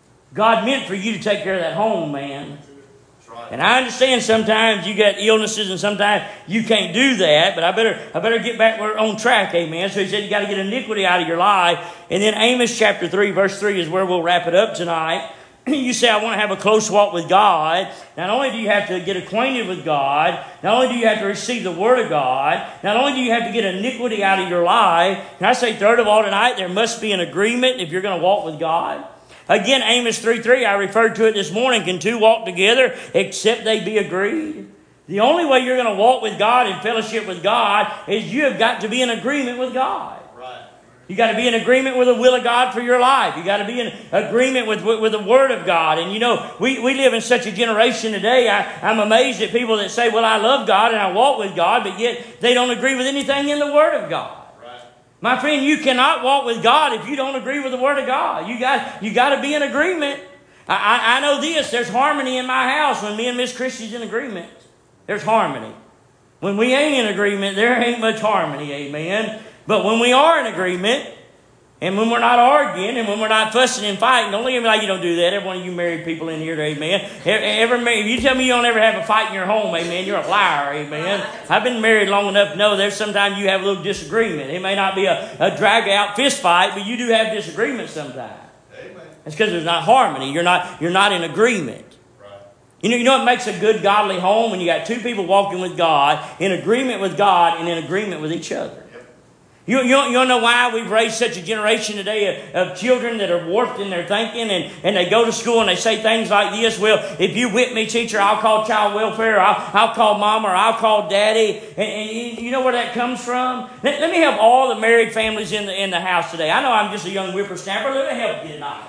Speaker 1: God meant for you to take care of that home, man.
Speaker 2: That's right.
Speaker 1: And I understand sometimes you got illnesses and sometimes you can't do that, but I better get back on track, amen. So he said you got to get iniquity out of your life. And then Amos chapter 3, verse 3 is where we'll wrap it up tonight. You say, I want to have a close walk with God. Not only do you have to get acquainted with God, not only do you have to receive the Word of God, not only do you have to get iniquity out of your life, can I say third of all tonight, there must be an agreement if you're going to walk with God. Again, Amos 3:3, I referred to it this morning. Can two walk together except they be agreed? The only way you're going to walk with God and fellowship with God is you have got to be in agreement with God. You got to be in agreement with the will of God for your life. You got to be in agreement with the Word of God. And you know, we live in such a generation today. I'm amazed at people that say, well, I love God and I walk with God, but yet they don't agree with anything in the Word of God. Right. My friend, you cannot walk with God if you don't agree with the Word of God. You got to be in agreement. I know this. There's harmony in my house when me and Miss Christy's in agreement. There's harmony. When we ain't in agreement, there ain't much harmony. Amen. But when we are in agreement, and when we're not arguing, and when we're not fussing and fighting, don't look at me like you don't do that. Every one of you married people in here, amen. If you tell me you don't ever have a fight in your home, amen, you're a liar, amen. I've been married long enough to know there's sometimes you have a little disagreement. It may not be a drag-out fist fight, but you do have disagreements sometimes. Amen. It's because there's not harmony. You're not in agreement. You know what makes a good, godly home? When you got two people walking with God, in agreement with God, and in agreement with each other. You don't know why we've raised such a generation today of children that are warped in their thinking and they go to school and they say things like this, well, if you whip me, teacher, I'll call child welfare, or I'll call mom, or I'll call daddy. And you know where that comes from? Let me help all the married families in the house today. I know I'm just a young whippersnapper. Let me help you tonight.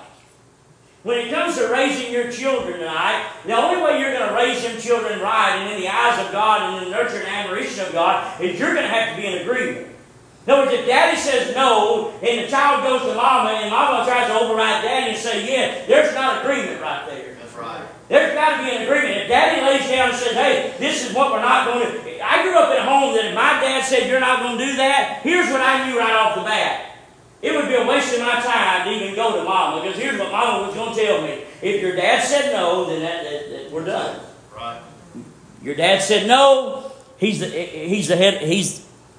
Speaker 1: When it comes to raising your children tonight, the only way you're going to raise them children right and in the eyes of God and in the nurture and admiration of God is you're going to have to be in agreement. In other words, if daddy says no, and the child goes to mama, and mama tries to override daddy and say yes, there's not agreement right there. That's right. There's got to be an agreement. If daddy lays down and says, hey, this is what we're not going to do. I grew up in a home that if my dad said you're not going to do that, here's what I knew right off the bat. It would be a waste of my time to even go to mama, because here's what mama was going to tell me. If your dad said no, then that we're done. Right. Your dad said no, he's the head,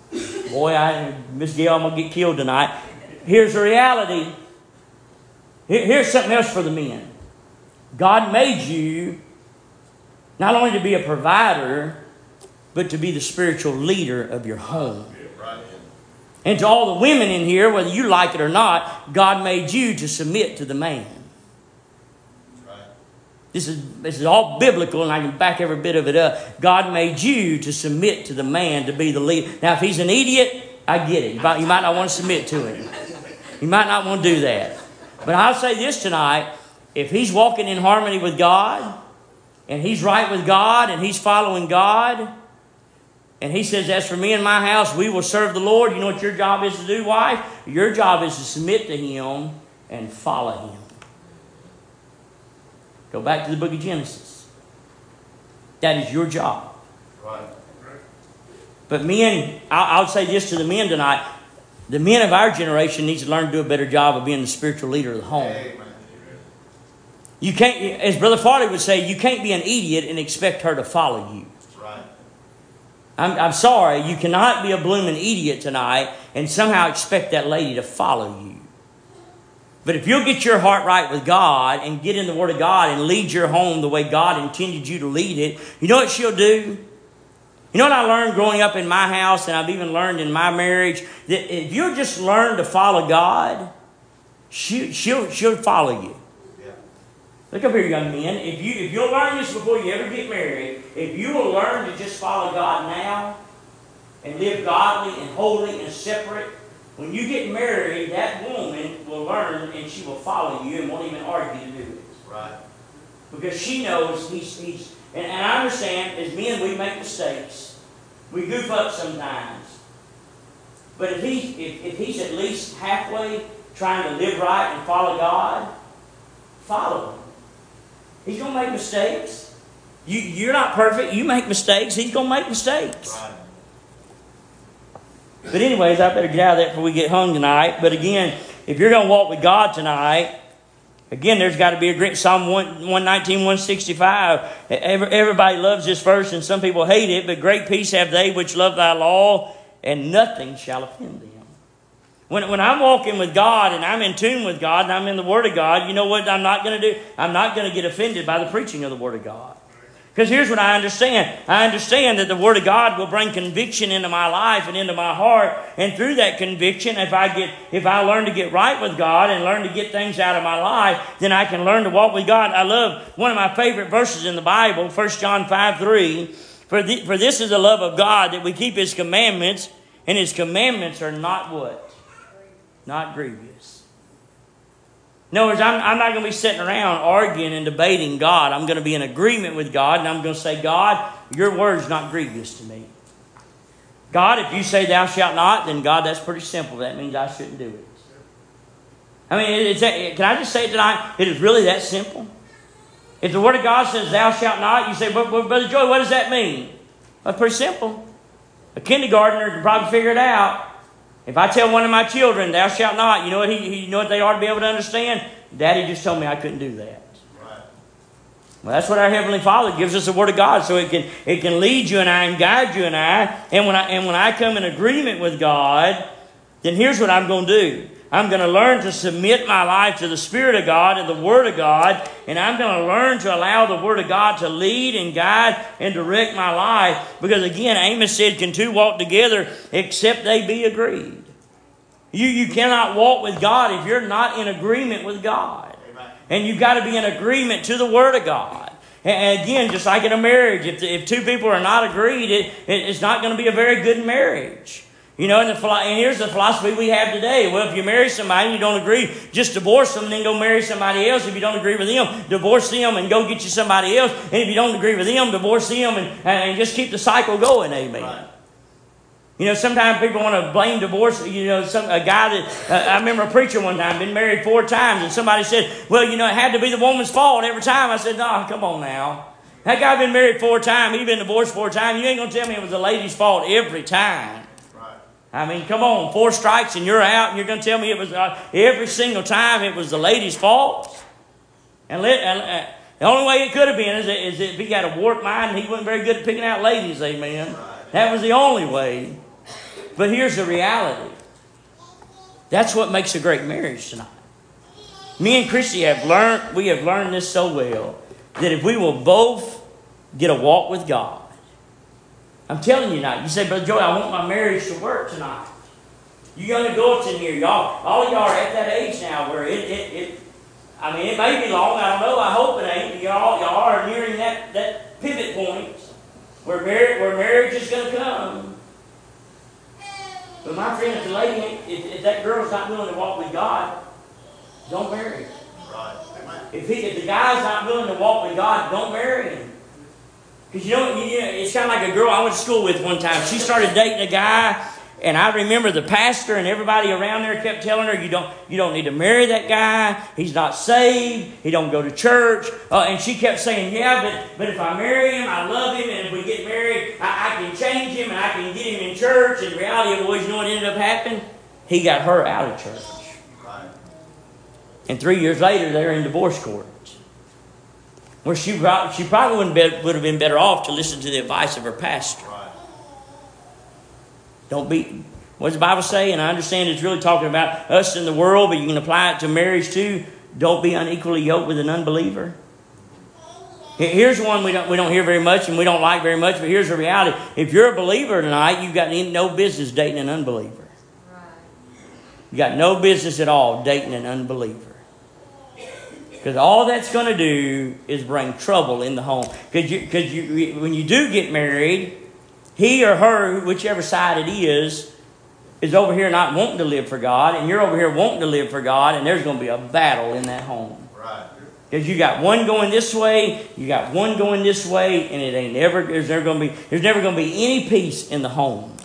Speaker 1: boy, Miss Gail, I'm going to get killed tonight. Here's the reality. Here's something else for the men. God made you not only to be a provider, but to be the spiritual leader of your home. And to all the women in here, whether you like it or not, God made you to submit to the man. This is all biblical, and I can back every bit of it up. God made you to submit to the man, to be the leader. Now, if he's an idiot, I get it. You might not want to submit to him. You might not want to do that. But I'll say this tonight. If he's walking in harmony with God, and he's right with God, and he's following God, and he says, as for me and my house, we will serve the Lord. You know what your job is to do, wife? Your job is to submit to him and follow him. Go back to the book of Genesis. That is your job. Right. But men, I'll say this to the men tonight. The men of our generation need to learn to do a better job of being the spiritual leader of the home. Amen. You can't, as Brother Farley would say, you can't be an idiot and expect her to follow you. Right. I'm sorry, you cannot be a blooming idiot tonight and somehow expect that lady to follow you. But if you'll get your heart right with God and get in the Word of God and lead your home the way God intended you to lead it, you know what she'll do? You know what I learned growing up in my house, and I've even learned in my marriage? That if you'll just learn to follow God, she'll follow you. Yeah. Look up here, young men. If you'll learn this before you ever get married, if you will learn to just follow God now and live godly and holy and separate, when you get married, that woman will learn and she will follow you and won't even argue to do it. Right. Because she knows he's and I understand, as men, we make mistakes. We goof up sometimes. But if he's at least halfway trying to live right and follow God, follow him. He's going to make mistakes. You're not perfect. You make mistakes. He's going to make mistakes.
Speaker 2: Right.
Speaker 1: But anyways, I better get out of that before we get hung tonight. But again, if you're going to walk with God tonight, again, there's got to be a great Psalm 119, 165. Everybody loves this verse, and some people hate it. But great peace have they which love thy law, and nothing shall offend them. When I'm walking with God and I'm in tune with God and I'm in the Word of God, you know what I'm not going to do? I'm not going to get offended by the preaching of the Word of God. Because here's what I understand. I understand that the Word of God will bring conviction into my life and into my heart. And through that conviction, if I learn to get right with God and learn to get things out of my life, then I can learn to walk with God. I love one of my favorite verses in the Bible, 1 John 5:3. For this is the love of God, that we keep His commandments, and His commandments are not what? Not grievous. In other words, I'm not going to be sitting around arguing and debating God. I'm going to be in agreement with God, and I'm going to say, God, your word's not grievous to me. God, if you say thou shalt not, then God, that's pretty simple. That means I shouldn't do it. I mean, can I just say it tonight? It is really that simple. If the Word of God says thou shalt not, you say, but Brother Joy, what does that mean? Well, it's pretty simple. A kindergartner can probably figure it out. If I tell one of my children, thou shalt not, you know what you know what they ought to be able to understand? Daddy just told me I couldn't do that.
Speaker 2: Right.
Speaker 1: Well, that's what our Heavenly Father gives us, the Word of God, so it can lead you and I and guide you and I. And when I come in agreement with God, then here's what I'm going to do. I'm going to learn to submit my life to the Spirit of God and the Word of God, and I'm going to learn to allow the Word of God to lead and guide and direct my life. Because again, Amos said, can two walk together except they be agreed? You cannot walk with God if you're not in agreement with God.
Speaker 2: Amen.
Speaker 1: And you've got to be in agreement to the Word of God. And again, just like in a marriage, if two people are not agreed, it's not going to be a very good marriage. You know, and here's the philosophy we have today. Well, if you marry somebody and you don't agree, just divorce them and then go marry somebody else. If you don't agree with them, divorce them and go get you somebody else. And if you don't agree with them, divorce them and just keep the cycle going. Amen.
Speaker 2: Right.
Speaker 1: You know, sometimes people want to blame divorce. You know, a guy that, I remember a preacher one time, been married 4 times, and somebody said, well, you know, it had to be the woman's fault every time. I said, no, come on now. That guy been married 4 times, he been divorced 4 times. You ain't going to tell me it was the lady's fault every time. I mean, come on, 4 strikes and you're out, and you're going to tell me it was every single time it was the lady's fault? And the only way it could have been is if he had a warped mind and he wasn't very good at picking out ladies, amen. That was the only way. But here's the reality. That's what makes a great marriage tonight. Me and Christy have learned this so well, that if we will both get a walk with God, I'm telling you now. You say, Brother Joey, I want my marriage to work tonight. You young adults in here, y'all, all of y'all are at that age now where it may be long, I don't know, I hope it ain't. Y'all are nearing that pivot point where marriage is going to come. But my friend, if that girl's not willing to walk with God, don't marry her.
Speaker 2: Right. Amen.
Speaker 1: If the guy's not willing to walk with God, don't marry him. Because you know, it's kind of like a girl I went to school with one time. She started dating a guy, and I remember the pastor and everybody around there kept telling her, you don't need to marry that guy. He's not saved. He don't go to church. And she kept saying, yeah, but if I marry him, I love him, and if we get married, I can change him, and I can get him in church. And the reality of, you know what ended up happening? He got her out of church.
Speaker 2: Right.
Speaker 1: And 3 years later, they're in divorce court. Where she probably would have been better off to listen to the advice of her pastor.
Speaker 2: Right.
Speaker 1: Don't be, what does the Bible say? And I understand it's really talking about us in the world, but you can apply it to marriage too. Don't be unequally yoked with an unbeliever. Here's one we don't hear very much and we don't like very much, but here's the reality. If you're a believer tonight, you've got no business dating an unbeliever.
Speaker 3: Right.
Speaker 1: You've got no business at all dating an unbeliever. Because all that's going to do is bring trouble in the home. Because when you do get married, he or her, whichever side it is over here not wanting to live for God, and you're over here wanting to live for God, and there's going to be a battle in that home.
Speaker 2: Right.
Speaker 1: Because you got one going this way, you got one going this way, and there's never going to be any peace in the home.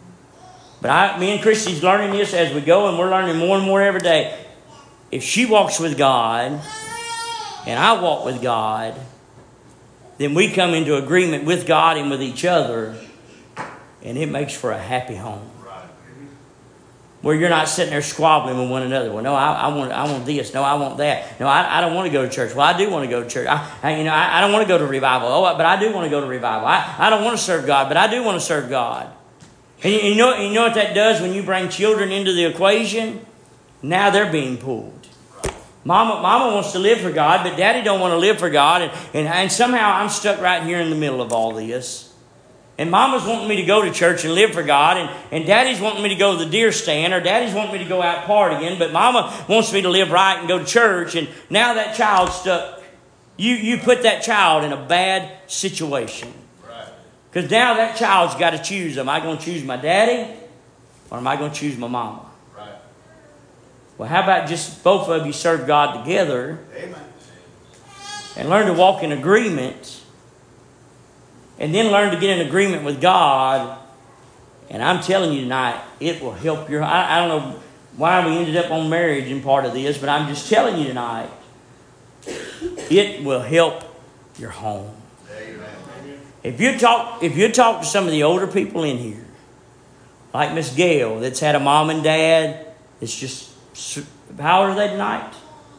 Speaker 1: But me and Christy's learning this as we go, and we're learning more and more every day. If she walks with God, and I walk with God, then we come into agreement with God and with each other, and it makes for a happy home. Where you're not sitting there squabbling with one another. Well, no, I want this. No, I want that. No, I don't want to go to church. Well, I do want to go to church. I don't want to go to revival. Oh, but I do want to go to revival. I don't want to serve God, but I do want to serve God. And you know what that does when you bring children into the equation? Now they're being pulled. Mama wants to live for God, but Daddy don't want to live for God. And somehow I'm stuck right here in the middle of all this. And Mama's wanting me to go to church and live for God. And Daddy's wanting me to go to the deer stand. Or Daddy's wanting me to go out partying. But Mama wants me to live right and go to church. And now that child's stuck. You put that child in a bad situation. Because now that child's got to choose. Am I going to choose my daddy? Or am I going to choose my mama? Right. Well, how about just both of you serve God together? Amen. And learn to walk in agreement. And then learn to get in agreement with God. And I'm telling you tonight, it will help your... I don't know why we ended up on marriage in part of this, but I'm just telling you tonight, it will help your home. Amen. If you talk to some of the older people in here, like Miss Gail, that's had a mom and dad, it's just... How old are they tonight?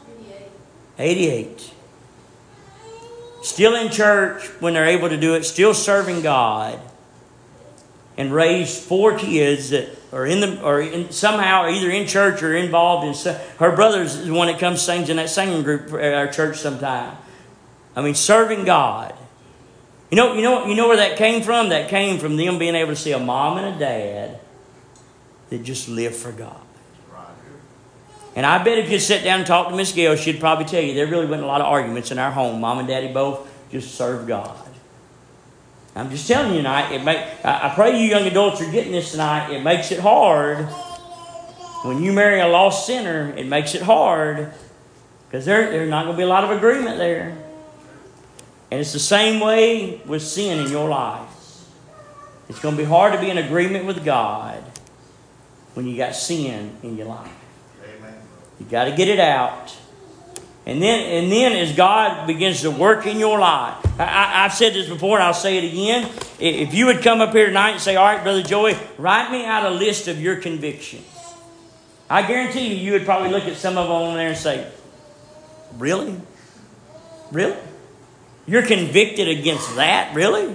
Speaker 1: 88. Still in church when they're able to do it, still serving God, and raised 4 kids that are somehow either in church or involved in. Her brother's the one that comes sings in that singing group at our church sometime. I mean, serving God. You know where that came from? That came from them being able to see a mom and a dad that just live for God. And I bet if you sit down and talk to Miss Gail, she'd probably tell you there really wasn't a lot of arguments in our home. Mom and Daddy both just served God. I'm just telling you tonight, I pray you young adults are getting this tonight. It makes it hard. When you marry a lost sinner, it makes it hard. Because there's not going to be a lot of agreement there. And it's the same way with sin in your life. It's going to be hard to be in agreement with God when you got sin in your life. You got to get it out. And then as God begins to work in your life. I've said this before and I'll say it again. If you would come up here tonight and say, all right, Brother Joey, write me out a list of your convictions. I guarantee you would probably look at some of them on there and say, really? Really? You're convicted against that? Really?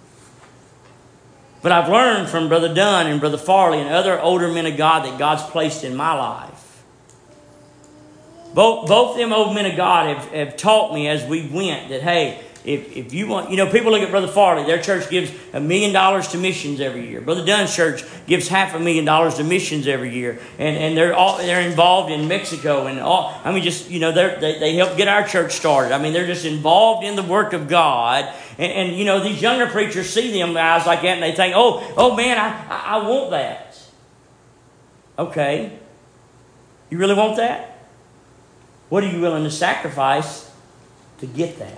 Speaker 1: But I've learned from Brother Dunn and Brother Farley and other older men of God that God's placed in my life. Both them old men of God have taught me as we went that, hey, if you want... people look at Brother Farley. Their church gives $1 million to missions every year. Brother Dunn's church gives $500,000 to missions every year. And they're involved in Mexico. And all. I mean, just, they help get our church started. I mean, they're just involved in the work of God. And these younger preachers see them guys like that and they think, oh man, I want that. Okay. You really want that? What are you willing to sacrifice to get that?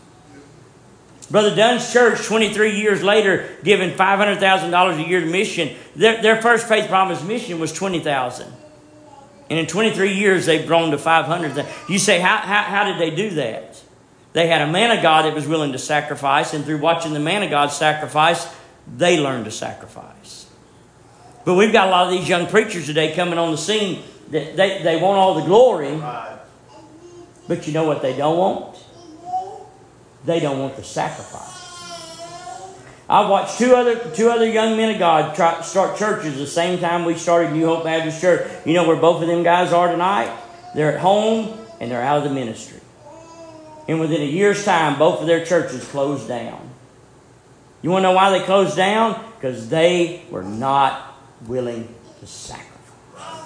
Speaker 1: Brother Dunn's church, 23 years later, giving $500,000 a year to mission. Their first Faith Promise mission was $20,000. And in 23 years, they've grown to $500,000. You say, how did they do that? They had a man of God that was willing to sacrifice. And through watching the man of God sacrifice, they learned to sacrifice. But we've got a lot of these young preachers today coming on the scene that they want all the glory. But you know what they don't want? They don't want the sacrifice. I watched two other young men of God start churches the same time we started New Hope Baptist Church. You know where both of them guys are tonight? They're at home and they're out of the ministry. And within a year's time, both of their churches closed down. You want to know why they closed down? Because they were not willing to sacrifice.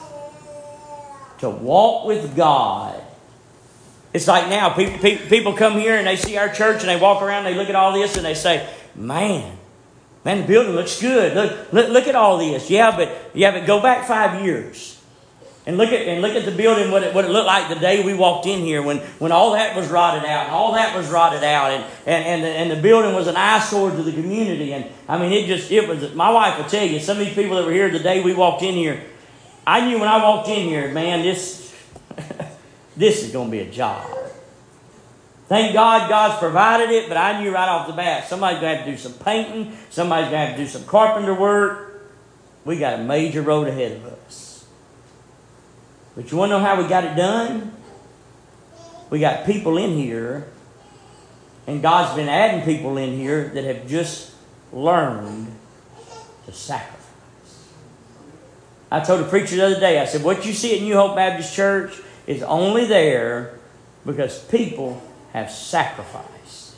Speaker 1: To walk with God. It's like now, people come here and they see our church and they walk around and they look at all this and they say, man, the building looks good. Look at all this. Yeah, but go back 5 years and look at the building, what it looked like the day we walked in here when all that was rotted out and all that was rotted out and the building was an eyesore to the community. And I mean, it was, my wife will tell you, some of these people that were here the day we walked in here, I knew when I walked in here, man, this is going to be a job. Thank God God's provided it, but I knew right off the bat, somebody's going to have to do some painting, somebody's going to have to do some carpenter work. We got a major road ahead of us. But you want to know how we got it done? We got people in here, and God's been adding people in here that have just learned to sacrifice. I told a preacher the other day, I said, what you see at New Hope Baptist Church is only there because people have sacrificed.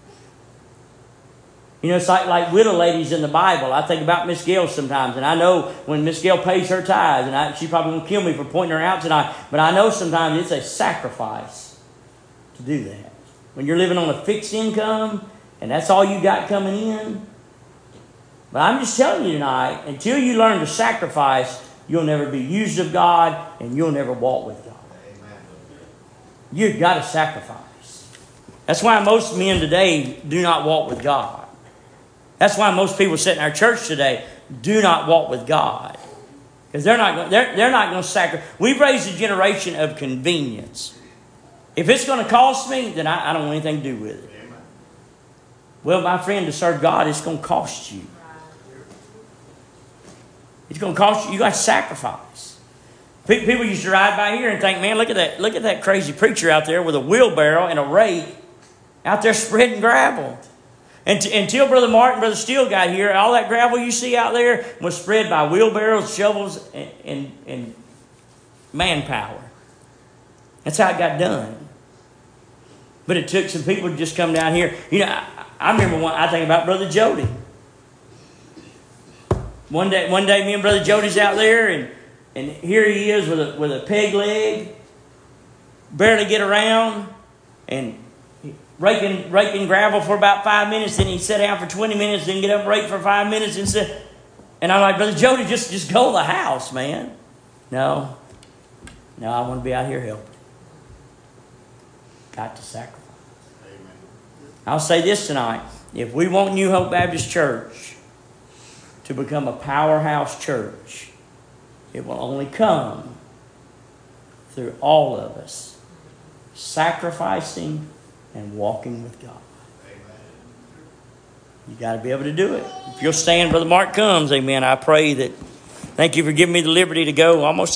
Speaker 1: You know, it's like widow ladies in the Bible. I think about Miss Gail sometimes, and I know when Miss Gail pays her tithes, and she probably won't kill me for pointing her out tonight, but I know sometimes it's a sacrifice to do that. When you're living on a fixed income, and that's all you got coming in. But I'm just telling you tonight, until you learn to sacrifice, you'll never be used of God, and you'll never walk with God. You've got to sacrifice. That's why most men today do not walk with God. That's why most people sitting in our church today do not walk with God. Because they're not going to sacrifice. We've raised a generation of convenience. If it's going to cost me, then I don't want anything to do with it. Well, my friend, to serve God, it's going to cost you. It's going to cost you. You got to sacrifice. People used to ride by here and think, man, look at that crazy preacher out there with a wheelbarrow and a rake out there spreading gravel. Until Brother Martin, Brother Steele got here, all that gravel you see out there was spread by wheelbarrows, shovels, and manpower. That's how it got done. But it took some people to just come down here. You know, I remember I think about Brother Jody. One day, me and Brother Jody's out there, and here he is with a peg leg, barely get around, and raking gravel for about 5 minutes. Then he sat down for 20 minutes, then get up and rake for 5 minutes, and I'm like, Brother Jody, just go to the house, man. No, I want to be out here helping. Got to sacrifice. Amen. I'll say this tonight: if we want New Hope Baptist Church to become a powerhouse church, it will only come through all of us sacrificing and walking with God. Amen. You got to be able to do it. If you'll stand, Brother Mark comes, amen. I pray that. Thank you for giving me the liberty to go almost.